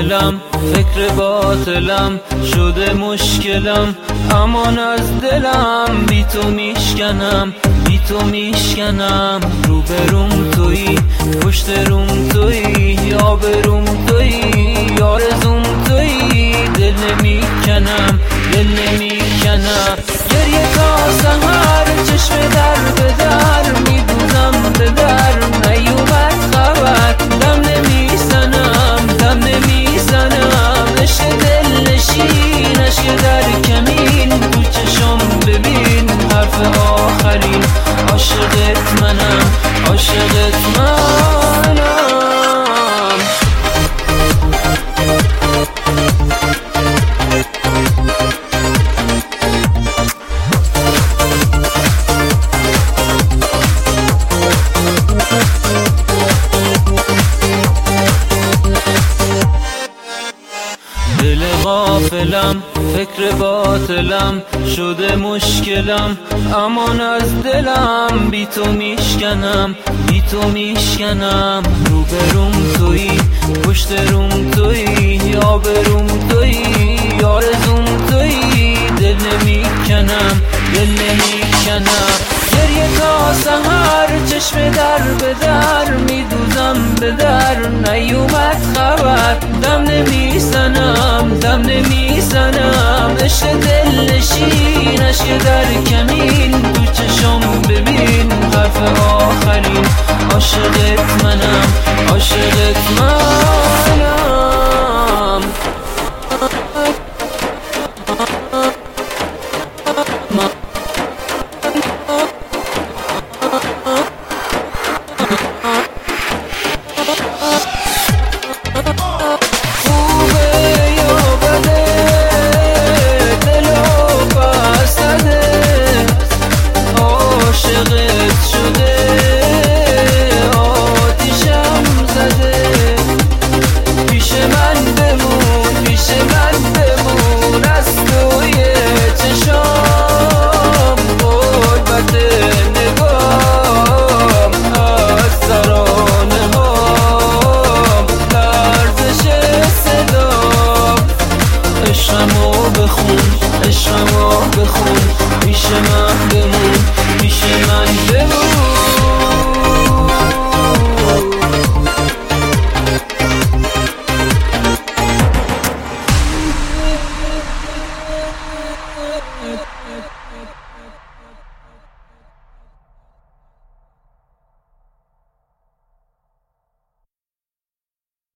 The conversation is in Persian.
غافلم، فکر باطلم شده مشکلم، امان از دلم بی تو میشکنم، بی تو میشکنم. رو به روم تویی، پشت روم تویی، یا به روم تویی، آرزوم تویی. دل نمیکنم، دل نمیکنم. گریه تا سحر، چشم در به در میدوزم به در، نیومد خبر. دم نمیزنم، دم نمیزنم. عشق دل نشین، عشق در کمین، تو چشم ببین حرف آخرین. عاشقت منم، عاشقت منم. دل غافلم، فکر باطلم شده مشکلم، امان از دلم بی تو میشکنم، بی تو میشکنم. رو به روم تویی، پشت روم تویی، یا به روم تویی، آرزوم تویی. دل نمیکنم، دل نمیکنم. گریه تا سحر، چشم در به در میدوزم به در، نیومد خبر. دم نمیزنم، دم نمیزنم. عشق دل نشین، عشق در کمین، تو چشم ببین حرف آخرین. عاشقت منم، عاشقت منم. عشقمو بخون، پیش من بمون، پیش من بمون.